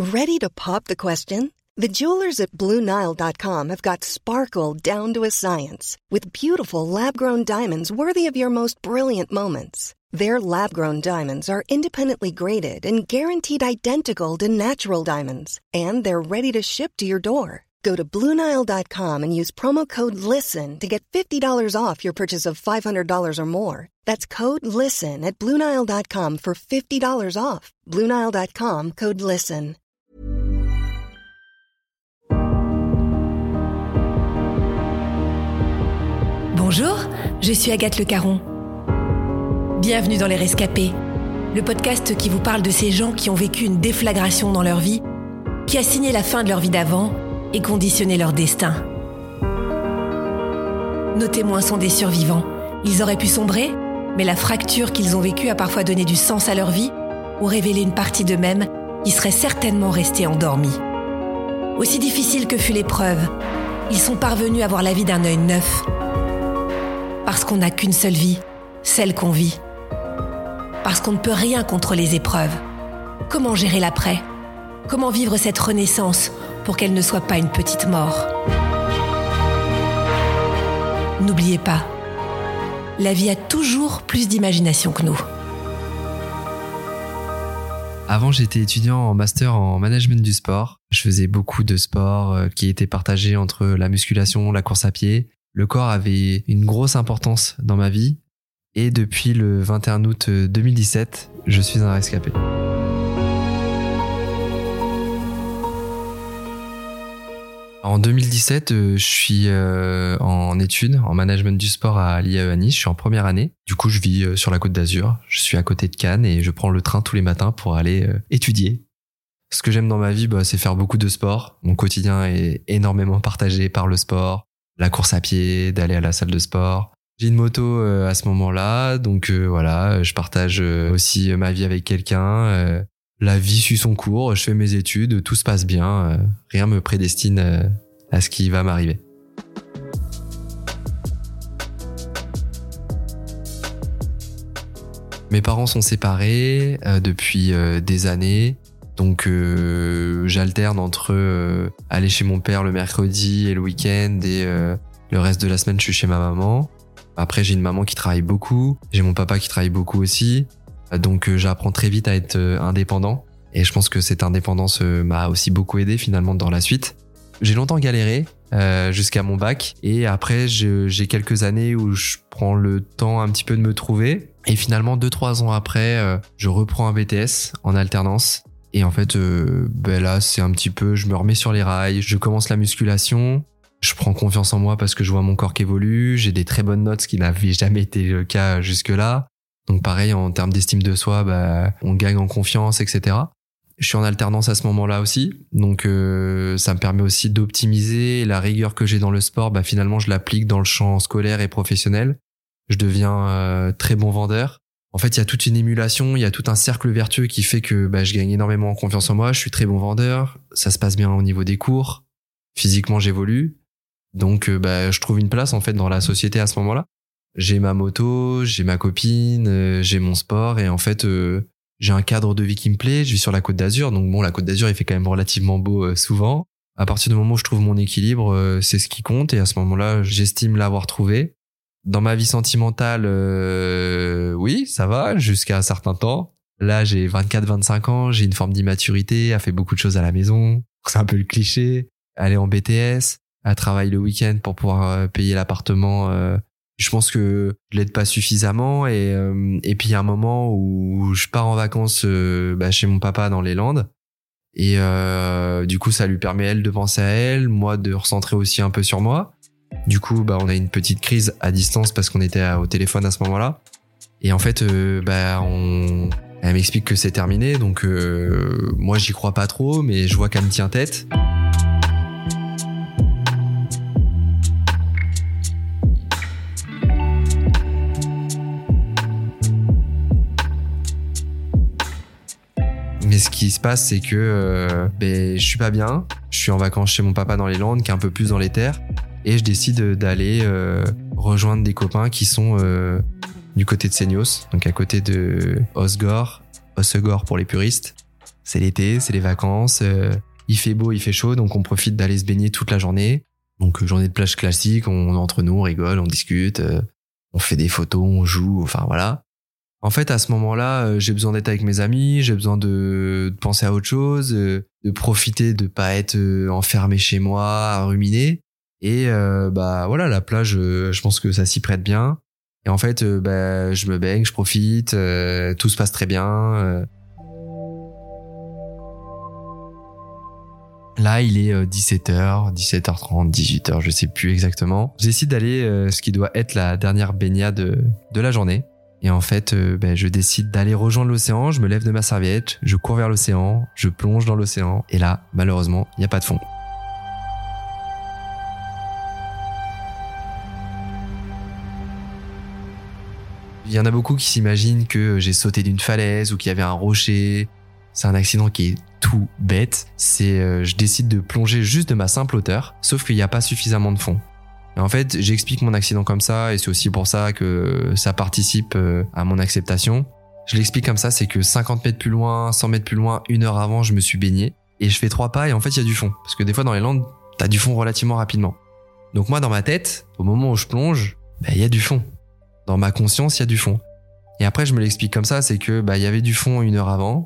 Ready to pop the question? The jewelers at BlueNile.com have got sparkle down to a science with beautiful lab-grown diamonds worthy of your most brilliant moments. Their lab-grown diamonds are independently graded and guaranteed identical to natural diamonds, and they're ready to ship to your door. Go to BlueNile.com and use promo code LISTEN to get $50 off your purchase of $500 or more. That's code LISTEN at BlueNile.com for $50 off. BlueNile.com, code LISTEN. Bonjour, je suis Agathe Le Caron. Bienvenue dans Les Rescapés, le podcast qui vous parle de ces gens qui ont vécu une déflagration dans leur vie, qui a signé la fin de leur vie d'avant et conditionné leur destin. Nos témoins sont des survivants. Ils auraient pu sombrer, mais la fracture qu'ils ont vécue a parfois donné du sens à leur vie ou révélé une partie d'eux-mêmes qui serait certainement restée endormie. Aussi difficile que fut l'épreuve, ils sont parvenus à voir la vie d'un œil neuf. Parce qu'on n'a qu'une seule vie, celle qu'on vit. Parce qu'on ne peut rien contre les épreuves. Comment gérer l'après ? Comment vivre cette renaissance pour qu'elle ne soit pas une petite mort ? N'oubliez pas, la vie a toujours plus d'imagination que nous. Avant, j'étais étudiant en master en management du sport. Je faisais beaucoup de sports qui étaient partagés entre la musculation, la course à pied. Le corps avait une grosse importance dans ma vie. Et depuis le 21 août 2017, je suis un rescapé. En 2017, je suis en études, en management du sport à l'IAE à Nice. Je suis en première année. Du coup, je vis sur la Côte d'Azur. Je suis à côté de Cannes et je prends le train tous les matins pour aller étudier. Ce que j'aime dans ma vie, c'est faire beaucoup de sport. Mon quotidien est énormément partagé par le sport, la course à pied, d'aller à la salle de sport. J'ai une moto à ce moment-là, donc voilà, je partage aussi ma vie avec quelqu'un. La vie suit son cours, je fais mes études, tout se passe bien, rien me prédestine à ce qui va m'arriver. Mes parents sont séparés depuis des années, donc j'alterne entre aller chez mon père le mercredi et le week-end et le reste de la semaine je suis chez ma maman. Après j'ai une maman qui travaille beaucoup, j'ai mon papa qui travaille beaucoup aussi. Donc j'apprends très vite à être indépendant et je pense que cette indépendance m'a aussi beaucoup aidé finalement dans la suite. J'ai longtemps galéré jusqu'à mon bac et après j'ai quelques années où je prends le temps un petit peu de me trouver et finalement 2-3 ans après je reprends un BTS en alternance et en fait là c'est un petit peu je me remets sur les rails, je commence la musculation. Je prends confiance en moi parce que je vois mon corps qui évolue, j'ai des très bonnes notes, ce qui n'avait jamais été le cas jusque-là. Donc pareil, en termes d'estime de soi, on gagne en confiance, etc. Je suis en alternance à ce moment-là aussi, donc ça me permet aussi d'optimiser la rigueur que j'ai dans le sport. Finalement, je l'applique dans le champ scolaire et professionnel. Je deviens très bon vendeur. En fait, il y a toute une émulation, il y a tout un cercle vertueux qui fait que je gagne énormément en confiance en moi. Je suis très bon vendeur, ça se passe bien au niveau des cours. Physiquement, j'évolue. Donc je trouve une place en fait dans la société à ce moment-là. J'ai ma moto, j'ai ma copine, j'ai mon sport et en fait j'ai un cadre de vie qui me plaît. Je vis sur la Côte d'Azur, donc la Côte d'Azur il fait quand même relativement beau souvent. À partir du moment où je trouve mon équilibre, c'est ce qui compte et à ce moment-là j'estime l'avoir trouvé. Dans ma vie sentimentale, oui ça va jusqu'à un certain temps. Là j'ai 24-25 ans, j'ai une forme d'immaturité, à faire beaucoup de choses à la maison. C'est un peu le cliché. Aller en BTS, à travailler le week-end pour pouvoir payer l'appartement. Je pense que je l'aide pas suffisamment et puis il y a un moment où je pars en vacances chez mon papa dans les Landes et du coup ça lui permet elle de penser à elle, moi de recentrer aussi un peu sur moi. Du coup on a une petite crise à distance parce qu'on était au téléphone à ce moment-là et en fait elle m'explique que c'est terminé donc moi j'y crois pas trop mais je vois qu'elle me tient tête. Mais ce qui se passe, c'est que je suis pas bien. Je suis en vacances chez mon papa dans les Landes, qui est un peu plus dans les terres. Et je décide d'aller rejoindre des copains qui sont du côté de Seignos, donc à côté de Hossegor pour les puristes. c'est l'été, c'est les vacances, il fait beau, il fait chaud, donc on profite d'aller se baigner toute la journée. Donc journée de plage classique, on est entre nous, on rigole, on discute, on fait des photos, on joue, enfin voilà. En fait, à ce moment-là, j'ai besoin d'être avec mes amis, j'ai besoin de penser à autre chose, de profiter de pas être enfermé chez moi, à ruminer. Et voilà, la plage, je pense que ça s'y prête bien. Et en fait, je me baigne, je profite, tout se passe très bien. Là, il est 17h, 17h30, 18h, je sais plus exactement. Je décide d'aller ce qui doit être la dernière baignade de la journée. Et en fait, je décide d'aller rejoindre l'océan, je me lève de ma serviette, je cours vers l'océan, je plonge dans l'océan. Et là, malheureusement, il n'y a pas de fond. Il y en a beaucoup qui s'imaginent que j'ai sauté d'une falaise ou qu'il y avait un rocher. C'est un accident qui est tout bête. Je décide de plonger juste de ma simple hauteur, sauf qu'il n'y a pas suffisamment de fond. Et en fait, j'explique mon accident comme ça, et c'est aussi pour ça que ça participe à mon acceptation. Je l'explique comme ça, c'est que 50 mètres plus loin, 100 mètres plus loin, 1 heure avant, je me suis baigné, et je fais 3 pas, et en fait, il y a du fond. Parce que des fois, dans les landes, t'as du fond relativement rapidement. Donc moi, dans ma tête, au moment où je plonge, il y a du fond. Dans ma conscience, il y a du fond. Et après, je me l'explique comme ça, c'est que il y avait du fond 1 heure avant,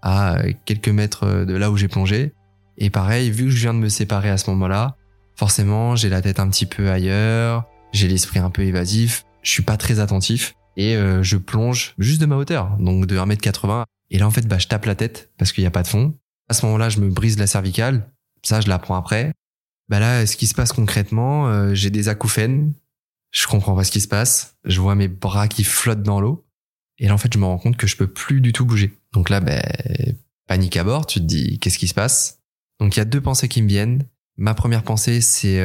à quelques mètres de là où j'ai plongé. Et pareil, vu que je viens de me séparer à ce moment-là, forcément, j'ai la tête un petit peu ailleurs, j'ai l'esprit un peu évasif, je suis pas très attentif et je plonge juste de ma hauteur, donc de 1m80. Et là, en fait, je tape la tête parce qu'il y a pas de fond. À ce moment-là, je me brise la cervicale. Ça, je l'apprends après. Là, ce qui se passe concrètement, j'ai des acouphènes. Je comprends pas ce qui se passe. Je vois mes bras qui flottent dans l'eau. Et là, en fait, je me rends compte que je peux plus du tout bouger. Donc là, panique à bord. Tu te dis, qu'est-ce qui se passe? Donc, il y a 2 pensées qui me viennent. Ma première pensée, c'est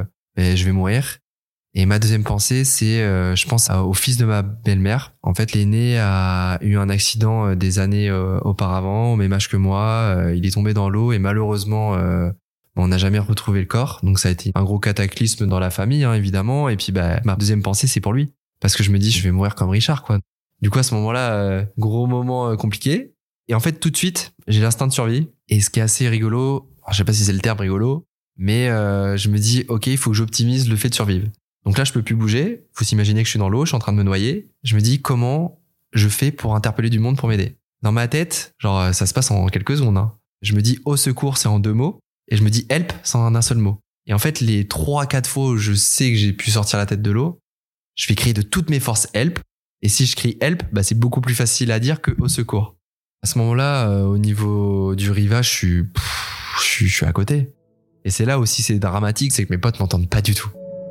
je vais mourir. Et ma deuxième pensée, c'est je pense au fils de ma belle-mère. En fait, l'aîné a eu un accident des années auparavant, au même âge que moi. Il est tombé dans l'eau et malheureusement, on n'a jamais retrouvé le corps. Donc ça a été un gros cataclysme dans la famille, hein, évidemment. Et puis ma deuxième pensée, c'est pour lui. Parce que je me dis, je vais mourir comme Richard, quoi. Du coup, à ce moment-là, gros moment compliqué. Et en fait, tout de suite, j'ai l'instinct de survie. Et ce qui est assez rigolo, alors, je sais pas si c'est le terme rigolo, mais je me dis, ok, il faut que j'optimise le fait de survivre. Donc là, je peux plus bouger. Faut s'imaginer que je suis dans l'eau, je suis en train de me noyer. Je me dis, comment je fais pour interpeller du monde pour m'aider? Dans ma tête, genre, ça se passe en quelques secondes, hein. Je me dis, au secours, c'est en 2 mots. Et je me dis, help, sans un seul mot. Et en fait, les 3-4 fois où je sais que j'ai pu sortir la tête de l'eau, je vais crier de toutes mes forces help. Et si je crie help, c'est beaucoup plus facile à dire que au secours. À ce moment-là, au niveau du rivage, je suis à côté. Et c'est là aussi, c'est dramatique, c'est que mes potes m'entendent pas du tout.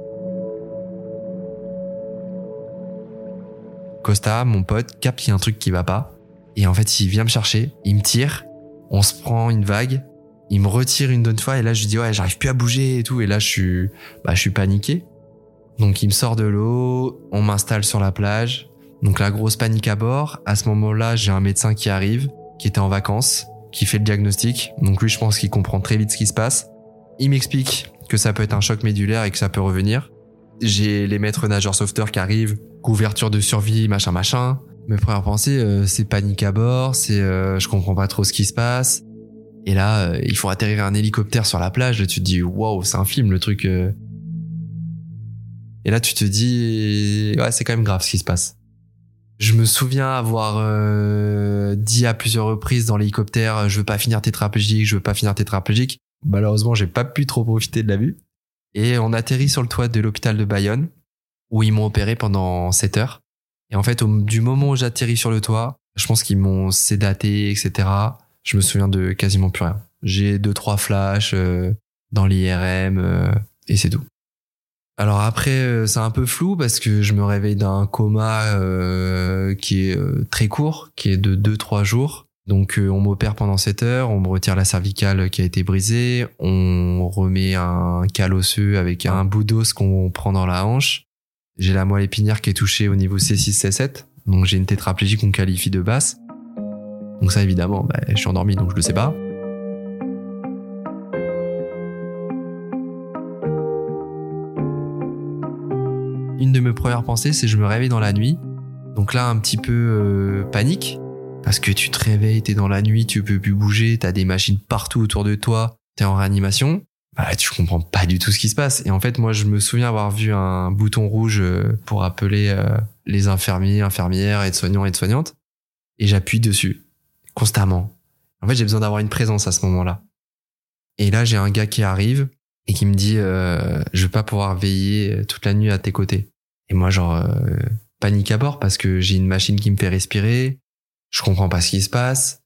Costa, mon pote, capte qu'il y a un truc qui va pas. Et en fait, il vient me chercher, il me tire, on se prend une vague, il me retire une autre fois et là, je lui dis, ouais, j'arrive plus à bouger et tout. Et là, je suis paniqué. Donc, il me sort de l'eau, on m'installe sur la plage. Donc, la grosse panique à bord. À ce moment-là, j'ai un médecin qui arrive, qui était en vacances, qui fait le diagnostic. Donc, lui, je pense qu'il comprend très vite ce qui se passe. Il m'explique que ça peut être un choc médulaire et que ça peut revenir. J'ai les maîtres nageurs sauveteurs qui arrivent, couverture de survie, machin. Mes premières pensées, c'est panique à bord, c'est je comprends pas trop ce qui se passe. Et là, il faut atterrir un hélicoptère sur la plage, tu te dis waouh, c'est un film le truc. Et là, tu te dis ouais, c'est quand même grave ce qui se passe. Je me souviens avoir dit à plusieurs reprises dans l'hélicoptère, je veux pas finir tétraplégique. Malheureusement, j'ai pas pu trop profiter de la vue. Et on atterrit sur le toit de l'hôpital de Bayonne, où ils m'ont opéré pendant 7 heures. Et en fait, du moment où j'atterris sur le toit, je pense qu'ils m'ont sédaté, etc. Je me souviens de quasiment plus rien. J'ai 2-3 flashs dans l'IRM et c'est tout. Alors après, c'est un peu flou parce que je me réveille d'un coma qui est très court, qui est de 2-3 jours. Donc on m'opère pendant 7 heures, on me retire la cervicale qui a été brisée, on remet un cal osseux avec un bout d'os qu'on prend dans la hanche. J'ai la moelle épinière qui est touchée au niveau C6, C7, donc j'ai une tétraplégie qu'on qualifie de basse. Donc ça évidemment, je suis endormi donc je le sais pas. Une de mes premières pensées, c'est je me réveille dans la nuit. Donc là un petit peu panique. parce que tu te réveilles, t'es dans la nuit, tu peux plus bouger, t'as des machines partout autour de toi, t'es en réanimation. Bah, tu comprends pas du tout ce qui se passe. Et en fait, moi, je me souviens avoir vu un bouton rouge pour appeler les infirmiers, infirmières, aides-soignants, aides-soignantes. Et j'appuie dessus, constamment. En fait, j'ai besoin d'avoir une présence à ce moment-là. Et là, j'ai un gars qui arrive et qui me dit je vais pas pouvoir veiller toute la nuit à tes côtés. Et moi, panique à bord parce que j'ai une machine qui me fait respirer, je comprends pas ce qui se passe.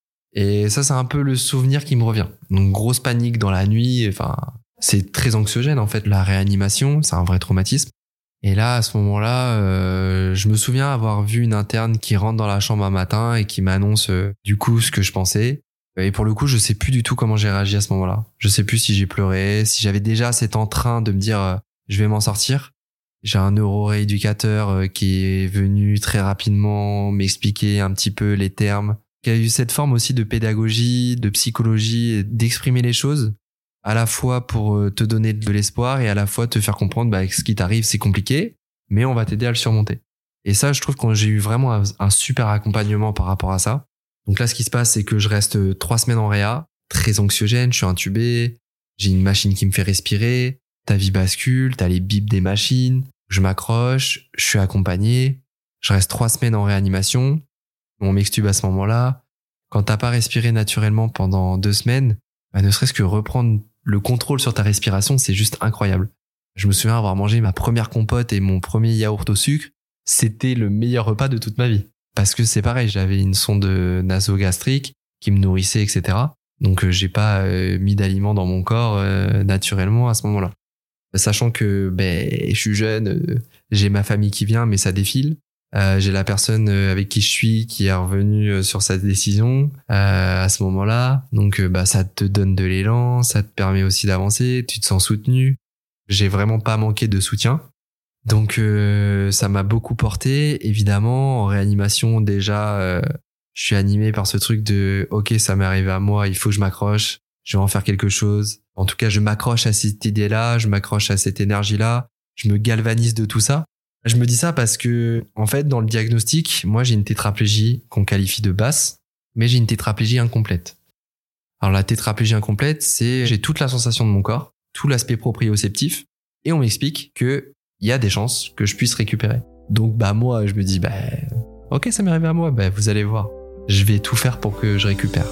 Et ça, c'est un peu le souvenir qui me revient. Donc, grosse panique dans la nuit. Enfin, c'est très anxiogène, en fait, la réanimation. C'est un vrai traumatisme. Et là, à ce moment-là, je me souviens avoir vu une interne qui rentre dans la chambre un matin et qui m'annonce, du coup, ce que je pensais. Et pour le coup, je sais plus du tout comment j'ai réagi à ce moment-là. Je sais plus si j'ai pleuré, si j'avais déjà cet entrain de me dire, je vais m'en sortir. J'ai un neurorééducateur qui est venu très rapidement m'expliquer un petit peu les termes, qui a eu cette forme aussi de pédagogie, de psychologie, d'exprimer les choses, à la fois pour te donner de l'espoir et à la fois te faire comprendre que ce qui t'arrive, c'est compliqué, mais on va t'aider à le surmonter. Et ça, je trouve que j'ai eu vraiment un super accompagnement par rapport à ça. Donc là, ce qui se passe, c'est que je reste 3 semaines en réa, très anxiogène, je suis intubé, j'ai une machine qui me fait respirer, ta vie bascule, t'as les bips des machines, je m'accroche, je suis accompagné, je reste 3 semaines en réanimation. On m'extube à ce moment-là. Quand t'as pas respiré naturellement pendant 2 semaines, ne serait-ce que reprendre le contrôle sur ta respiration, c'est juste incroyable. Je me souviens avoir mangé ma première compote et mon premier yaourt au sucre. C'était le meilleur repas de toute ma vie. Parce que c'est pareil, j'avais une sonde nasogastrique qui me nourrissait, etc. Donc j'ai pas mis d'aliments dans mon corps naturellement à ce moment-là. Sachant que je suis jeune, j'ai ma famille qui vient, mais ça défile. J'ai la personne avec qui je suis qui est revenue sur sa décision à ce moment-là. Donc ça te donne de l'élan, ça te permet aussi d'avancer, tu te sens soutenu. J'ai vraiment pas manqué de soutien. Donc ça m'a beaucoup porté. Évidemment, en réanimation déjà, je suis animé par ce truc de ok, ça m'est arrivé à moi, il faut que je m'accroche, je vais en faire quelque chose. En tout cas, je m'accroche à cette idée-là, je m'accroche à cette énergie-là, je me galvanise de tout ça. Je me dis ça parce que, en fait, dans le diagnostic, moi, j'ai une tétraplégie qu'on qualifie de basse, mais j'ai une tétraplégie incomplète. Alors, la tétraplégie incomplète, c'est j'ai toute la sensation de mon corps, tout l'aspect proprioceptif, et on m'explique que il y a des chances que je puisse récupérer. Donc, moi, je me dis, ok, ça m'est arrivé à moi, vous allez voir. Je vais tout faire pour que je récupère.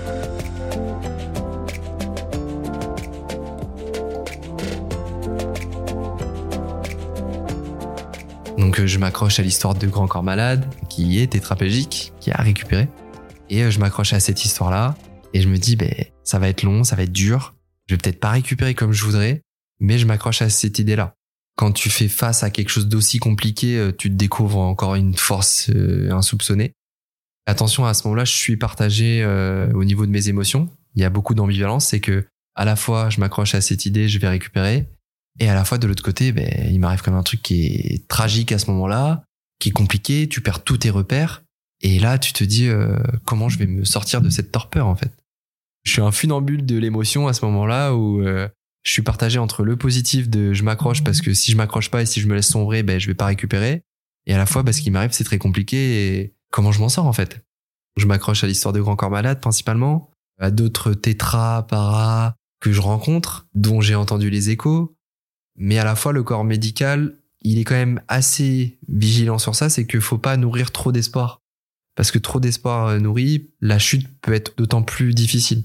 Donc je m'accroche à l'histoire de Grand Corps Malade, qui est tétraplégique, qui a récupéré. Et je m'accroche à cette histoire-là, et je me dis, ça va être long, ça va être dur. Je vais peut-être pas récupérer comme je voudrais, mais je m'accroche à cette idée-là. Quand tu fais face à quelque chose d'aussi compliqué, tu te découvres encore une force insoupçonnée. Attention, à ce moment-là, je suis partagé au niveau de mes émotions. Il y a beaucoup d'ambivalence, c'est que à la fois, je m'accroche à cette idée, je vais récupérer. Et à la fois, de l'autre côté, il m'arrive comme un truc qui est tragique à ce moment-là, qui est compliqué, tu perds tous tes repères. Et là, tu te dis, comment je vais me sortir de cette torpeur, en fait. Je suis un funambule de l'émotion à ce moment-là où je suis partagé entre le positif de je m'accroche parce que si je m'accroche pas et si je me laisse sombrer, je vais pas récupérer. Et à la fois, ce qui m'arrive, c'est très compliqué et comment je m'en sors, en fait. Je m'accroche à l'histoire de Grand Corps Malade, principalement, à d'autres tétras, paras que je rencontre, dont j'ai entendu les échos. Mais à la fois, le corps médical, il est quand même assez vigilant sur ça, c'est qu'il faut pas nourrir trop d'espoir. Parce que trop d'espoir nourri, la chute peut être d'autant plus difficile.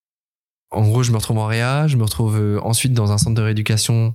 En gros, je me retrouve en réa, je me retrouve ensuite dans un centre de rééducation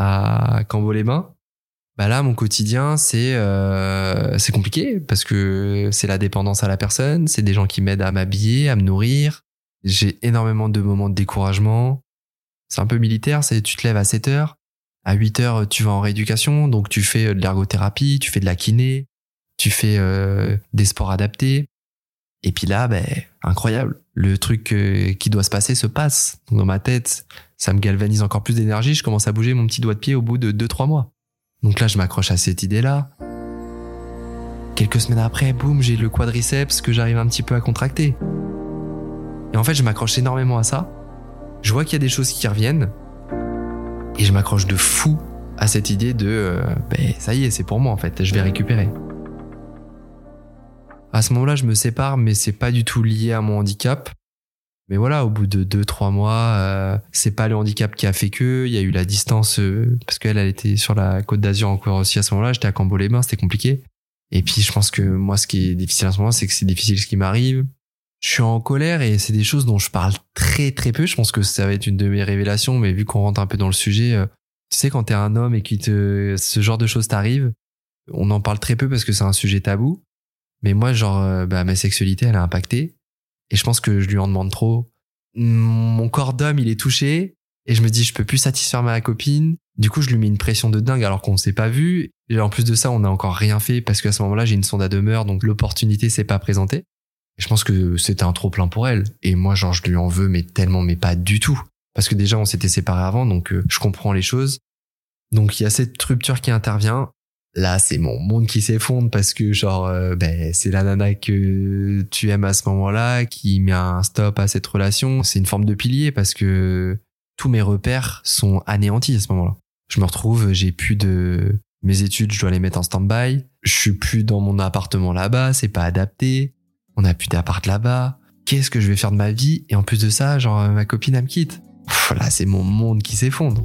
à Cambo-les-Bains. Là, mon quotidien, c'est compliqué parce que c'est la dépendance à la personne, c'est des gens qui m'aident à m'habiller, à me nourrir. J'ai énormément de moments de découragement. C'est un peu militaire, tu te lèves à 7h. À 8h, tu vas en rééducation, donc tu fais de l'ergothérapie, tu fais de la kiné, tu fais des sports adaptés. Et puis là, incroyable. Le truc qui doit se passer se passe. Donc dans ma tête, ça me galvanise encore plus d'énergie. Je commence à bouger mon petit doigt de pied au bout de 2-3 mois. Donc là, je m'accroche à cette idée-là. Quelques semaines après, boum, j'ai le quadriceps que j'arrive un petit peu à contracter. Et en fait, je m'accroche énormément à ça. Je vois qu'il y a des choses qui reviennent. Et je m'accroche de fou à cette idée de ça y est, c'est pour moi en fait, je vais récupérer. À ce moment-là, je me sépare, mais c'est pas du tout lié à mon handicap. Mais voilà, au bout de 2-3 mois, c'est pas le handicap qui a fait que. Il y a eu la distance, parce qu'elle était sur la Côte d'Azur encore aussi à ce moment-là. J'étais à Cambo-les-Bains, c'était compliqué. Et puis, je pense que moi, ce qui est difficile à ce moment-là, c'est que c'est difficile ce qui m'arrive. Je suis en colère et c'est des choses dont je parle très très peu. Je pense que ça va être une de mes révélations, mais vu qu'on rentre un peu dans le sujet, tu sais, quand t'es un homme et ce genre de choses t'arrivent, on en parle très peu parce que c'est un sujet tabou. Mais moi, ma sexualité, elle a impacté. Et je pense que je lui en demande trop. Mon corps d'homme, il est touché. Et je me dis, je peux plus satisfaire ma copine. Du coup, je lui mets une pression de dingue alors qu'on s'est pas vu. Et en plus de ça, on n'a encore rien fait parce qu'à ce moment-là, j'ai une sonde à demeure. Donc l'opportunité s'est pas présentée. Et je pense que c'était un trop plein pour elle. Et moi, je lui en veux, mais tellement, mais pas du tout. Parce que déjà, on s'était séparés avant. Donc je comprends les choses. Donc il y a cette rupture qui intervient. Là, c'est mon monde qui s'effondre parce que c'est la nana que tu aimes à ce moment-là qui met un stop à cette relation. C'est une forme de pilier parce que tous mes repères sont anéantis à ce moment-là. Je me retrouve, mes études, je dois les mettre en stand-by. Je suis plus dans mon appartement là-bas, c'est pas adapté. On a plus d'appart là-bas. Qu'est-ce que je vais faire de ma vie? Et en plus de ça, ma copine, elle me quitte. Là, c'est mon monde qui s'effondre.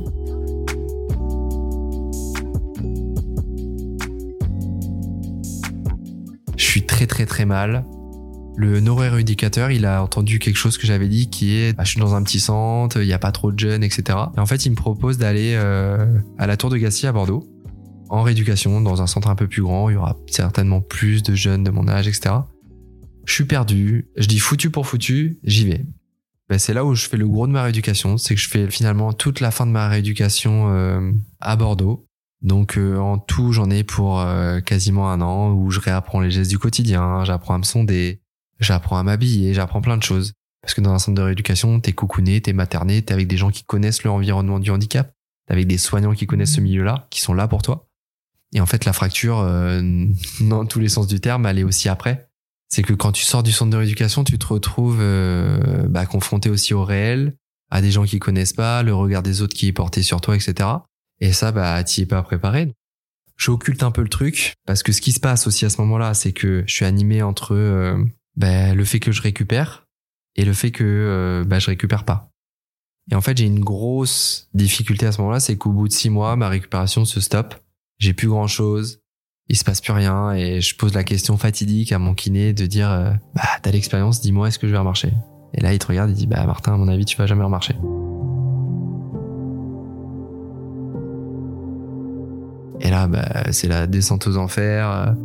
Je suis très très très mal. Le neuroéducateur, il a entendu quelque chose que j'avais dit qui est je suis dans un petit centre, il y a pas trop de jeunes, etc. Et en fait, il me propose d'aller à la Tour de Gassi à Bordeaux en rééducation dans un centre un peu plus grand. Il y aura certainement plus de jeunes de mon âge, etc. Je suis perdu. Je dis foutu pour foutu, j'y vais. C'est là où je fais le gros de ma rééducation. C'est que je fais finalement toute la fin de ma rééducation à Bordeaux. Donc en tout, j'en ai pour quasiment 1 an où je réapprends les gestes du quotidien, j'apprends à me sonder, j'apprends à m'habiller, j'apprends plein de choses. Parce que dans un centre de rééducation, t'es cocooné, t'es materné, t'es avec des gens qui connaissent l'environnement du handicap, t'es avec des soignants qui connaissent ce milieu-là, qui sont là pour toi. Et en fait, la fracture, dans tous les sens du terme, elle est aussi après. C'est que quand tu sors du centre de rééducation, tu te retrouves confronté aussi au réel, à des gens qui connaissent pas, le regard des autres qui est porté sur toi, etc. Et ça, t'y es pas préparé. J'occulte un peu le truc parce que ce qui se passe aussi à ce moment-là, c'est que je suis animé entre le fait que je récupère et le fait que je récupère pas. Et en fait, j'ai une grosse difficulté à ce moment-là, c'est qu'au bout de 6 mois, ma récupération se stoppe. J'ai plus grand-chose, il se passe plus rien et je pose la question fatidique à mon kiné de dire t'as l'expérience, dis-moi est-ce que je vais remarcher. Et là, il te regarde et dit Martin, à mon avis, tu vas jamais remarcher. Et là, c'est la descente aux enfers.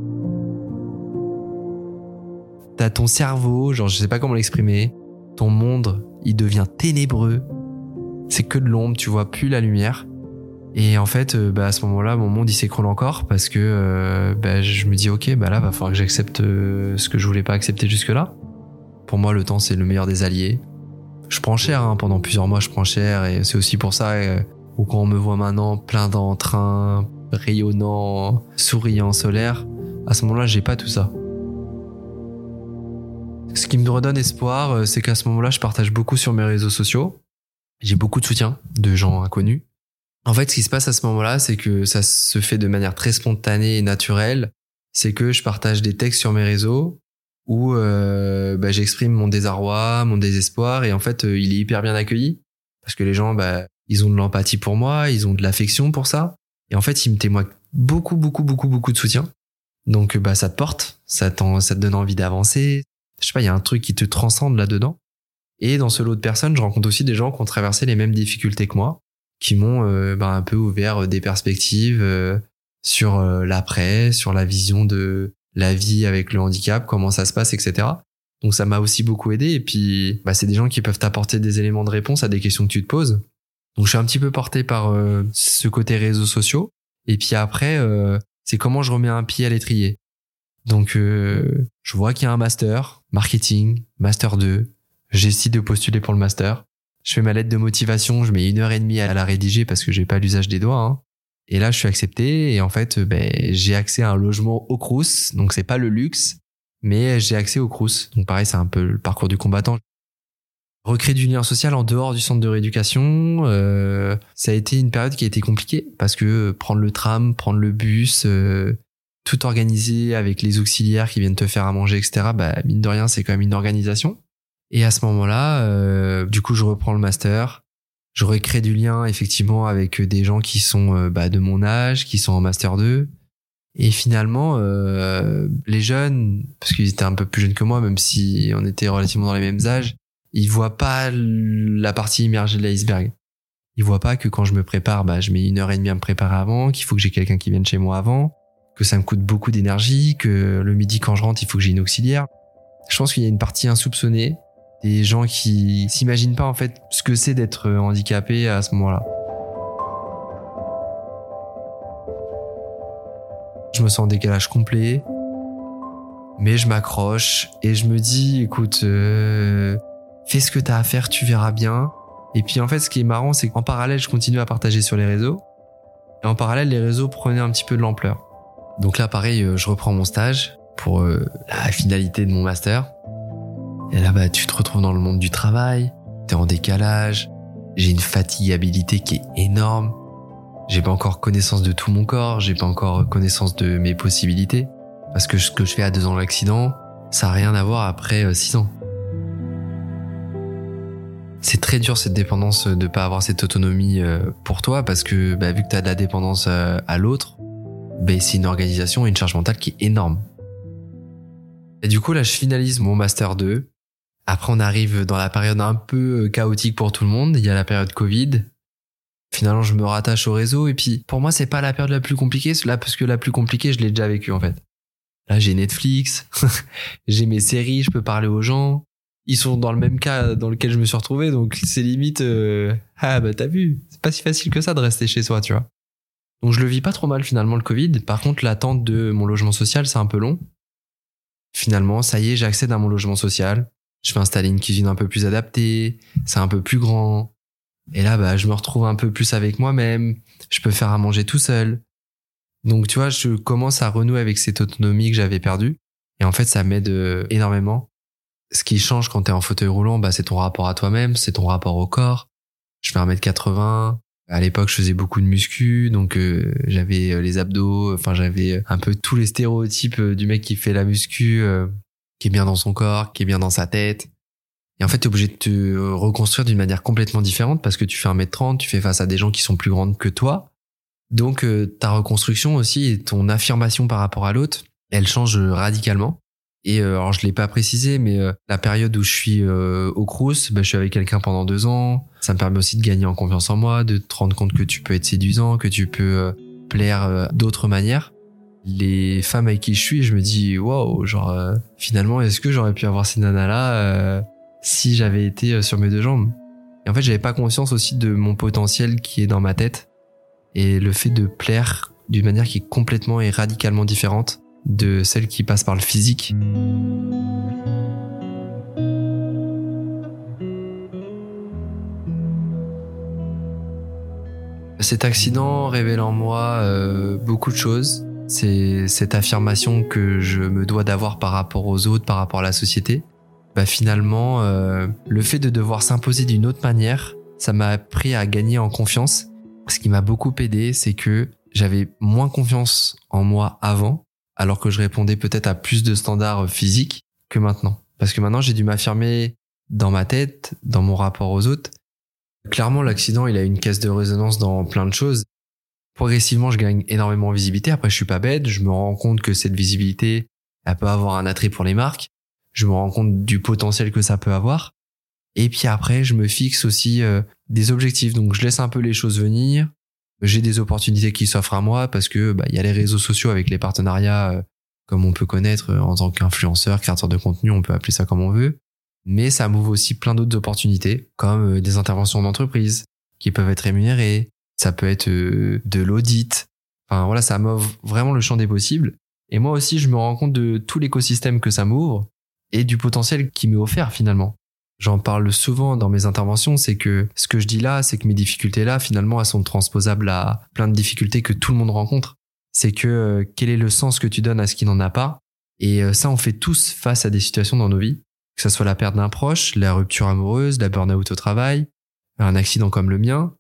T'as ton cerveau, je sais pas comment l'exprimer. Ton monde, il devient ténébreux. C'est que de l'ombre, tu vois plus la lumière. Et en fait, à ce moment-là, mon monde, il s'écroule encore parce que je me dis, ok, là, va falloir que j'accepte ce que je voulais pas accepter jusque-là. Pour moi, le temps, c'est le meilleur des alliés. Je prends cher, pendant plusieurs mois, je prends cher. Et c'est aussi pour ça, où quand on me voit maintenant plein d'entrain, rayonnant, souriant, solaire, à ce moment-là, j'ai pas tout ça. Ce qui me redonne espoir, c'est qu'à ce moment-là, je partage beaucoup sur mes réseaux sociaux. J'ai beaucoup de soutien de gens inconnus. En fait, ce qui se passe à ce moment-là, c'est que ça se fait de manière très spontanée et naturelle. C'est que je partage des textes sur mes réseaux où j'exprime mon désarroi, mon désespoir, et en fait, il est hyper bien accueilli parce que les gens, ils ont de l'empathie pour moi, ils ont de l'affection pour ça. Et en fait, il me témoigne beaucoup de soutien. Donc, ça te porte, ça te donne envie d'avancer. Je sais pas, il y a un truc qui te transcende là-dedans. Et dans ce lot de personnes, je rencontre aussi des gens qui ont traversé les mêmes difficultés que moi, qui m'ont un peu ouvert des perspectives sur l'après, sur la vision de la vie avec le handicap, comment ça se passe, etc. Donc, ça m'a aussi beaucoup aidé. Et puis, c'est des gens qui peuvent t'apporter des éléments de réponse à des questions que tu te poses. Donc je suis un petit peu porté par ce côté réseaux sociaux. Et puis après, c'est comment je remets un pied à l'étrier. Donc je vois qu'il y a un master, marketing, master 2. J'essaie de postuler pour le master. Je fais ma lettre de motivation, je mets 1h30 à la rédiger parce que j'ai pas l'usage des doigts. Et là, je suis accepté. Et en fait, j'ai accès à un logement au Crous. Donc c'est pas le luxe, mais j'ai accès au Crous. Donc pareil, c'est un peu le parcours du combattant. Recréer du lien social en dehors du centre de rééducation, ça a été une période qui a été compliquée parce que prendre le tram, prendre le bus, tout organisé avec les auxiliaires qui viennent te faire à manger, etc. Bah, mine de rien, c'est quand même une organisation. Et à ce moment-là, du coup, je reprends le master. Je recrée du lien, effectivement, avec des gens qui sont de mon âge, qui sont en master 2. Et finalement, les jeunes, parce qu'ils étaient un peu plus jeunes que moi, même si on était relativement dans les mêmes âges, ils voient pas la partie immergée de l'iceberg. Ils voient pas que quand je me prépare, je mets 1h30 à me préparer avant, qu'il faut que j'ai quelqu'un qui vienne chez moi avant, que ça me coûte beaucoup d'énergie, que le midi quand je rentre, il faut que j'ai une auxiliaire. Je pense qu'il y a une partie insoupçonnée des gens qui s'imaginent pas en fait ce que c'est d'être handicapé à ce moment-là. Je me sens en décalage complet, mais je m'accroche et je me dis, écoute, fais ce que t'as à faire, tu verras bien. Et puis en fait, ce qui est marrant, c'est qu'en parallèle, je continue à partager sur les réseaux. Et en parallèle, les réseaux prenaient un petit peu de l'ampleur. Donc là, pareil, je reprends mon stage pour la finalité de mon master. Et là, tu te retrouves dans le monde du travail, t'es en décalage, j'ai une fatigabilité qui est énorme. J'ai pas encore connaissance de tout mon corps, j'ai pas encore connaissance de mes possibilités. Parce que ce que je fais à 2 ans de l'accident, ça a rien à voir après 6 ans. C'est très dur cette dépendance de pas avoir cette autonomie pour toi parce que vu que t'as de la dépendance à l'autre, c'est une organisation et une charge mentale qui est énorme. Et du coup là je finalise mon master 2. Après on arrive dans la période un peu chaotique pour tout le monde, il y a la période Covid. Finalement je me rattache au réseau et puis pour moi c'est pas la période la plus compliquée, là parce que la plus compliquée je l'ai déjà vécue en fait. Là j'ai Netflix, j'ai mes séries, je peux parler aux gens. Ils sont dans le même cas dans lequel je me suis retrouvé, donc c'est limite t'as vu, c'est pas si facile que ça de rester chez soi, tu vois. Donc je le vis pas trop mal finalement le Covid. Par contre l'attente de mon logement social c'est un peu long. Finalement ça y est, j'accède à mon logement social. Je vais installer une cuisine un peu plus adaptée, c'est un peu plus grand. Et là je me retrouve un peu plus avec moi-même, je peux faire à manger tout seul. Donc tu vois, je commence à renouer avec cette autonomie que j'avais perdue et en fait ça m'aide énormément. Ce qui change quand t'es en fauteuil roulant, c'est ton rapport à toi-même, c'est ton rapport au corps. Je fais 1m80. À l'époque, je faisais beaucoup de muscu, donc j'avais les abdos, j'avais un peu tous les stéréotypes du mec qui fait la muscu, qui est bien dans son corps, qui est bien dans sa tête. Et en fait, t'es obligé de te reconstruire d'une manière complètement différente parce que tu fais 1m30, tu fais face à des gens qui sont plus grandes que toi. Donc ta reconstruction aussi et ton affirmation par rapport à l'autre, elle change radicalement. Et alors je l'ai pas précisé, mais la période où je suis au Crous, je suis avec quelqu'un pendant 2 ans. Ça me permet aussi de gagner en confiance en moi, de te rendre compte que tu peux être séduisant, que tu peux plaire d'autres manières. Les femmes avec qui je suis, je me dis waouh, finalement est-ce que j'aurais pu avoir ces nanas là si j'avais été sur mes 2 jambes. Et en fait j'avais pas conscience aussi de mon potentiel qui est dans ma tête et le fait de plaire d'une manière qui est complètement et radicalement différente de celle qui passe par le physique. Cet accident révèle en moi beaucoup de choses. C'est cette affirmation que je me dois d'avoir par rapport aux autres, par rapport à la société. Finalement, le fait de devoir s'imposer d'une autre manière, ça m'a appris à gagner en confiance. Ce qui m'a beaucoup aidé, c'est que j'avais moins confiance en moi avant, alors que je répondais peut-être à plus de standards physiques que maintenant. Parce que maintenant, j'ai dû m'affirmer dans ma tête, dans mon rapport aux autres. Clairement, l'accident, il a une caisse de résonance dans plein de choses. Progressivement, je gagne énormément en visibilité. Après, je suis pas bête. Je me rends compte que cette visibilité, elle peut avoir un attrait pour les marques. Je me rends compte du potentiel que ça peut avoir. Et puis après, je me fixe aussi des objectifs. Donc, je laisse un peu les choses venir. J'ai des opportunités qui s'offrent à moi parce que y a les réseaux sociaux avec les partenariats comme on peut connaître en tant qu'influenceur, créateur de contenu, on peut appeler ça comme on veut. Mais ça m'ouvre aussi plein d'autres opportunités comme des interventions d'entreprise qui peuvent être rémunérées. Ça peut être de l'audit. Ça m'ouvre vraiment le champ des possibles. Et moi aussi, je me rends compte de tout l'écosystème que ça m'ouvre et du potentiel qui m'est offert finalement. J'en parle souvent dans mes interventions, c'est que ce que je dis là, c'est que mes difficultés là, finalement, elles sont transposables à plein de difficultés que tout le monde rencontre. C'est que quel est le sens que tu donnes à ce qui n'en a pas? Et ça, on fait tous face à des situations dans nos vies, que ce soit la perte d'un proche, la rupture amoureuse, la burn-out au travail, un accident comme le mien.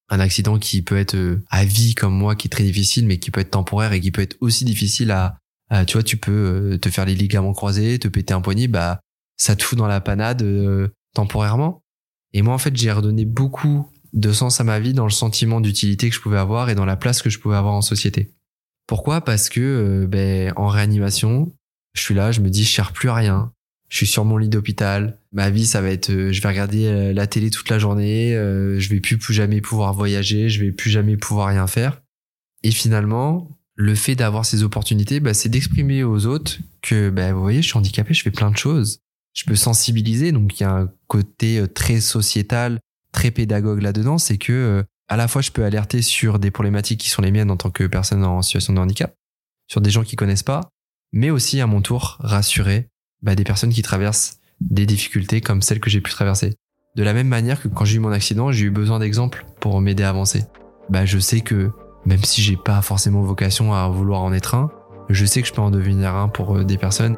Un accident qui peut être à vie comme moi, qui est très difficile, mais qui peut être temporaire et qui peut être aussi difficile tu vois, tu peux te faire les ligaments croisés, te péter un poignet, bah ça te fout dans la panade temporairement. Et moi, en fait, j'ai redonné beaucoup de sens à ma vie dans le sentiment d'utilité que je pouvais avoir et dans la place que je pouvais avoir en société. Pourquoi ? Parce que en réanimation, je suis là, je me dis, je sers plus à rien. Je suis sur mon lit d'hôpital. Ma vie, ça va être, je vais regarder la télé toute la journée. Je vais plus jamais pouvoir voyager. Je vais plus jamais pouvoir rien faire. Et finalement, le fait d'avoir ces opportunités, c'est d'exprimer aux autres que, vous voyez, je suis handicapé, je fais plein de choses. Je peux sensibiliser. Donc, il y a un côté très sociétal, très pédagogue là-dedans. C'est que, à la fois, je peux alerter sur des problématiques qui sont les miennes en tant que personne en situation de handicap, sur des gens qui connaissent pas, mais aussi à mon tour rassurer des personnes qui traversent des difficultés comme celles que j'ai pu traverser. De la même manière que quand j'ai eu mon accident, j'ai eu besoin d'exemples pour m'aider à avancer. Je sais que même si j'ai pas forcément vocation à vouloir en être un, je sais que je peux en devenir un pour des personnes.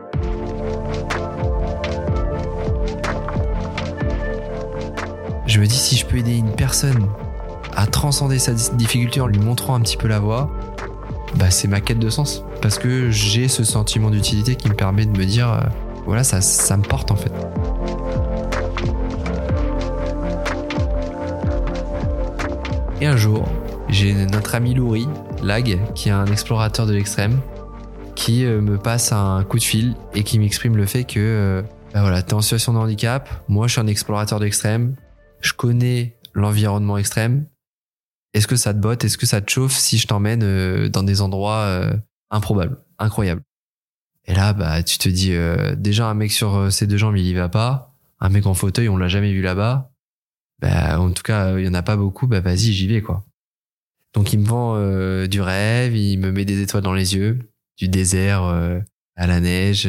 Je me dis, si je peux aider une personne à transcender sa difficulté en lui montrant un petit peu la voie, c'est ma quête de sens. Parce que j'ai ce sentiment d'utilité qui me permet de me dire, voilà, ça me porte en fait. Et un jour, j'ai notre ami Louri, Lag, qui est un explorateur de l'extrême, qui me passe un coup de fil et qui m'exprime le fait que t'es en situation de handicap, moi je suis un explorateur de l'extrême, je connais l'environnement extrême, est-ce que ça te botte, est-ce que ça te chauffe si je t'emmène dans des endroits improbables, incroyables? Et là, tu te dis, déjà un mec sur ses deux jambes, il y va pas, un mec en fauteuil, on l'a jamais vu là-bas, en tout cas, il y en a pas beaucoup, vas-y, j'y vais, quoi. Donc il me vend du rêve, il me met des étoiles dans les yeux, du désert à la neige,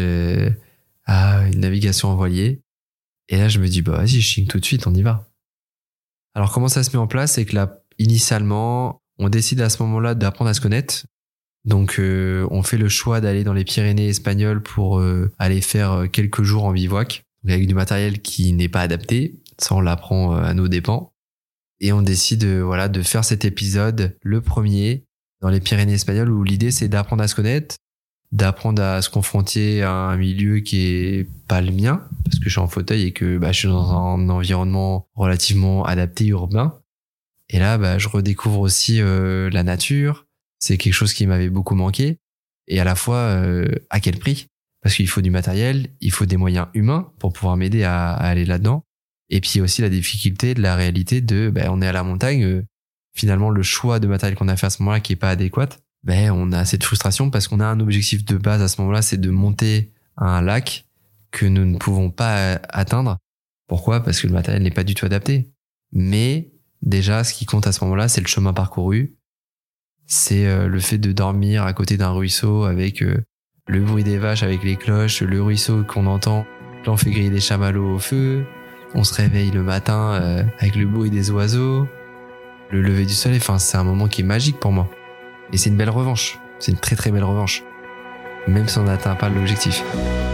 à une navigation en voilier. Et là, je me dis, vas-y, je signe tout de suite, on y va. Alors comment ça se met en place? C'est que là, initialement, on décide à ce moment-là d'apprendre à se connaître. Donc on fait le choix d'aller dans les Pyrénées espagnoles pour aller faire quelques jours en bivouac, avec du matériel qui n'est pas adapté. Ça, on l'apprend à nos dépens. Et on décide de faire cet épisode, le premier, dans les Pyrénées espagnoles, où l'idée c'est d'apprendre à se connaître, d'apprendre à se confronter à un milieu qui est pas le mien, parce que je suis en fauteuil et que je suis dans un environnement relativement adapté, urbain. Et là, je redécouvre aussi la nature. C'est quelque chose qui m'avait beaucoup manqué. Et à la fois, à quel prix? Parce qu'il faut du matériel, il faut des moyens humains pour pouvoir m'aider à aller là-dedans. Et puis aussi la difficulté de la réalité de, on est à la montagne, finalement le choix de matériel qu'on a fait à ce moment-là qui est pas adéquat, on a cette frustration parce qu'on a un objectif de base à ce moment-là, c'est de monter à un lac que nous ne pouvons pas atteindre. Pourquoi? Parce que le matériel n'est pas du tout adapté. Mais déjà, ce qui compte à ce moment-là, c'est le chemin parcouru. C'est le fait de dormir à côté d'un ruisseau avec le bruit des vaches avec les cloches, le ruisseau qu'on entend. Là, on fait griller des chamallows au feu. On se réveille le matin avec le bruit des oiseaux, le lever du soleil. Enfin, c'est un moment qui est magique pour moi. Et c'est une belle revanche. C'est une très très belle revanche. Même si on n'atteint pas l'objectif.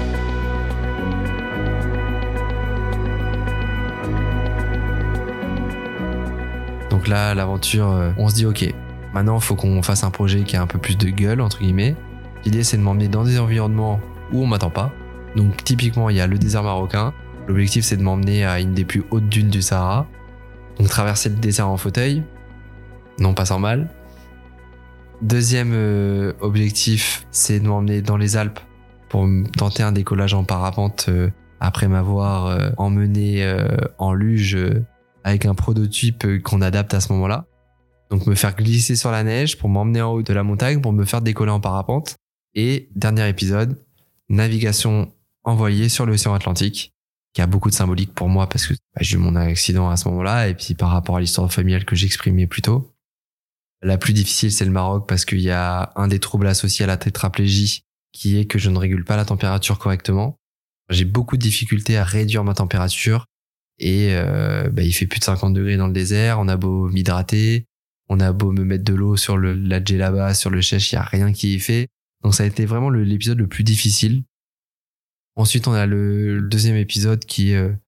Donc là, l'aventure, on se dit ok, maintenant il faut qu'on fasse un projet qui a un peu plus de gueule, entre guillemets. L'idée, c'est de m'emmener dans des environnements où on m'attend pas. Donc typiquement, il y a le désert marocain. L'objectif, c'est de m'emmener à une des plus hautes dunes du Sahara. Donc traverser le désert en fauteuil. Non, pas sans mal. Deuxième objectif, c'est de m'emmener dans les Alpes pour tenter un décollage en parapente après m'avoir emmené en luge avec un prototype qu'on adapte à ce moment-là. Donc me faire glisser sur la neige pour m'emmener en haut de la montagne pour me faire décoller en parapente. Et dernier épisode, navigation en voilier sur l'océan Atlantique, qui a beaucoup de symbolique pour moi parce que j'ai eu mon accident à ce moment-là et puis par rapport à l'histoire familiale que j'exprimais plus tôt. La plus difficile, c'est le Maroc parce qu'il y a un des troubles associés à la tétraplégie qui est que je ne régule pas la température correctement. J'ai beaucoup de difficultés à réduire ma température et il fait plus de 50 degrés dans le désert. On a beau m'hydrater, on a beau me mettre de l'eau sur la djellaba, sur le chèche, il y a rien qui est fait. Donc ça a été vraiment l'épisode le plus difficile. Ensuite, on a le deuxième épisode qui est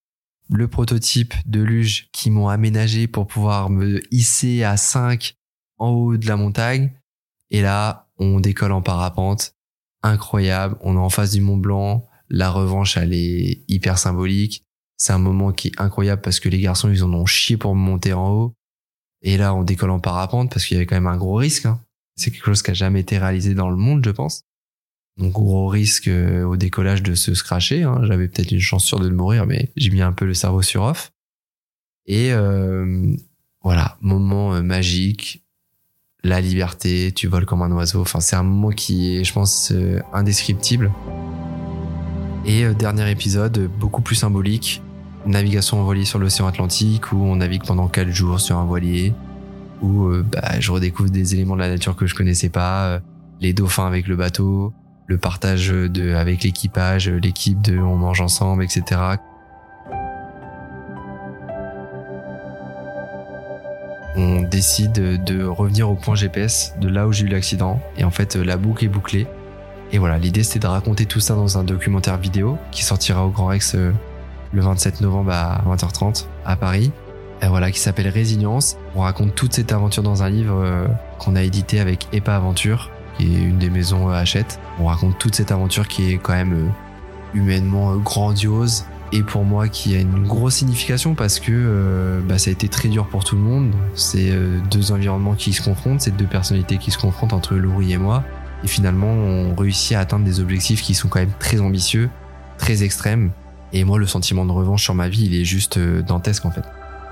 le prototype de luge qu'ils m'ont aménagé pour pouvoir me hisser à 5 en haut de la montagne. Et là, on décolle en parapente. Incroyable. On est en face du Mont Blanc. La revanche, elle est hyper symbolique. C'est un moment qui est incroyable parce que les garçons, ils en ont chié pour me monter en haut. Et là, on décolle en parapente parce qu'il y avait quand même un gros risque. C'est quelque chose qui a jamais été réalisé dans le monde, je pense. Donc, gros risque au décollage de se scratcher. J'avais peut-être une chance sûre de mourir, mais j'ai mis un peu le cerveau sur off. Et voilà, moment magique. La liberté, tu voles comme un oiseau. Enfin, c'est un moment qui est, je pense, indescriptible. Et dernier épisode, beaucoup plus symbolique. Navigation en voilier sur l'océan Atlantique, où on navigue pendant 4 jours sur un voilier, où je redécouvre des éléments de la nature que je connaissais pas, les dauphins avec le bateau, le partage avec l'équipage, l'équipe de on mange ensemble, etc. On décide de revenir au point GPS de là où j'ai eu l'accident. Et en fait, la boucle est bouclée. Et voilà, l'idée c'était de raconter tout ça dans un documentaire vidéo qui sortira au Grand Rex le 27 novembre à 20h30 à Paris. Et voilà, qui s'appelle Résilience. On raconte toute cette aventure dans un livre qu'on a édité avec EPA Aventure, qui est une des maisons Hachette. On raconte toute cette aventure qui est quand même humainement grandiose. Et pour moi, qui a une grosse signification parce que ça a été très dur pour tout le monde. C'est 2 environnements qui se confrontent, c'est 2 personnalités qui se confrontent entre Laurie et moi. Et finalement, on réussit à atteindre des objectifs qui sont quand même très ambitieux, très extrêmes. Et moi, le sentiment de revanche sur ma vie, il est juste dantesque en fait.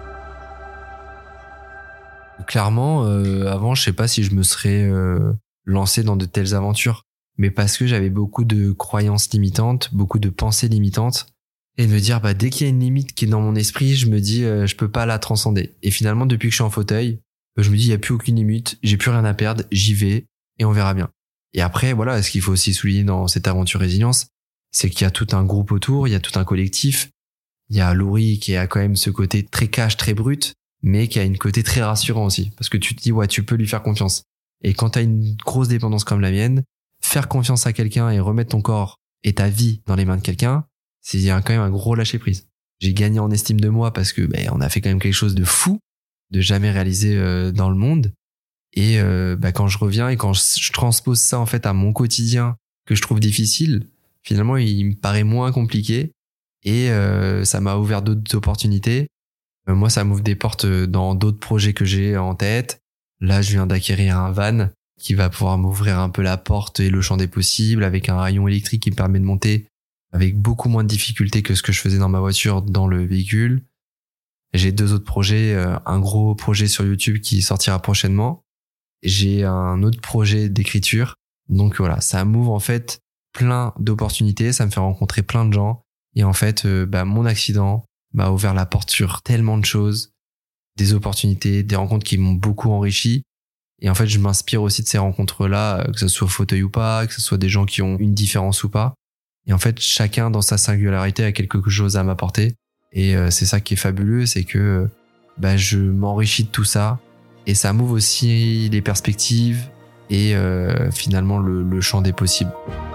Clairement, avant, je sais pas si je me serais lancé dans de telles aventures. Mais parce que j'avais beaucoup de croyances limitantes, beaucoup de pensées limitantes. Et me dire, dès qu'il y a une limite qui est dans mon esprit, je me dis, je peux pas la transcender. Et finalement, depuis que je suis en fauteuil, je me dis, il y a plus aucune limite, j'ai plus rien à perdre, j'y vais, et on verra bien. Et après, voilà, ce qu'il faut aussi souligner dans cette aventure Résilience, c'est qu'il y a tout un groupe autour, il y a tout un collectif. Il y a Laurie qui a quand même ce côté très cash, très brut, mais qui a une côté très rassurant aussi. Parce que tu te dis, ouais, tu peux lui faire confiance. Et quand t'as une grosse dépendance comme la mienne, faire confiance à quelqu'un et remettre ton corps et ta vie dans les mains de quelqu'un, c'est quand même un gros lâcher prise. J'ai gagné en estime de moi parce que on a fait quand même quelque chose de fou, de jamais réalisé dans le monde. Et quand je reviens et quand je transpose ça en fait à mon quotidien que je trouve difficile, finalement il me paraît moins compliqué et ça m'a ouvert d'autres opportunités. Moi, ça m'ouvre des portes dans d'autres projets que j'ai en tête. Là, je viens d'acquérir un van qui va pouvoir m'ouvrir un peu la porte et le champ des possibles avec un rayon électrique qui me permet de monter avec beaucoup moins de difficultés que ce que je faisais dans ma voiture dans le véhicule. J'ai 2 autres projets, un gros projet sur YouTube qui sortira prochainement. J'ai un autre projet d'écriture. Donc voilà, ça m'ouvre en fait plein d'opportunités, ça me fait rencontrer plein de gens. Et en fait, mon accident m'a ouvert la porte sur tellement de choses, des opportunités, des rencontres qui m'ont beaucoup enrichi. Et en fait, je m'inspire aussi de ces rencontres-là, que ce soit fauteuil ou pas, que ce soit des gens qui ont une différence ou pas. Et en fait, chacun dans sa singularité a quelque chose à m'apporter. Et c'est ça qui est fabuleux, c'est que je m'enrichis de tout ça. Et ça m'ouvre aussi les perspectives et finalement le champ des possibles.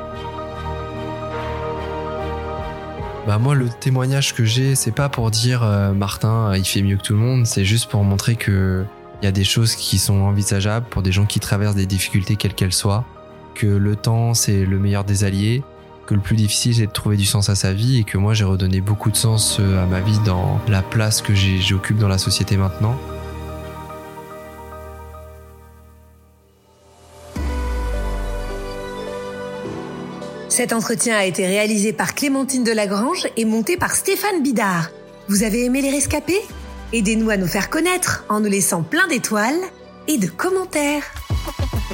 Moi, le témoignage que j'ai, c'est pas pour dire Martin, il fait mieux que tout le monde. C'est juste pour montrer que il y a des choses qui sont envisageables pour des gens qui traversent des difficultés quelles qu'elles soient. Que le temps, c'est le meilleur des alliés. Que le plus difficile, c'est de trouver du sens à sa vie et que moi, j'ai redonné beaucoup de sens à ma vie dans la place que j'occupe dans la société maintenant. Cet entretien a été réalisé par Clémentine Delagrange et monté par Stéphane Bidard. Vous avez aimé Les Rescapés ? Aidez-nous à nous faire connaître en nous laissant plein d'étoiles et de commentaires.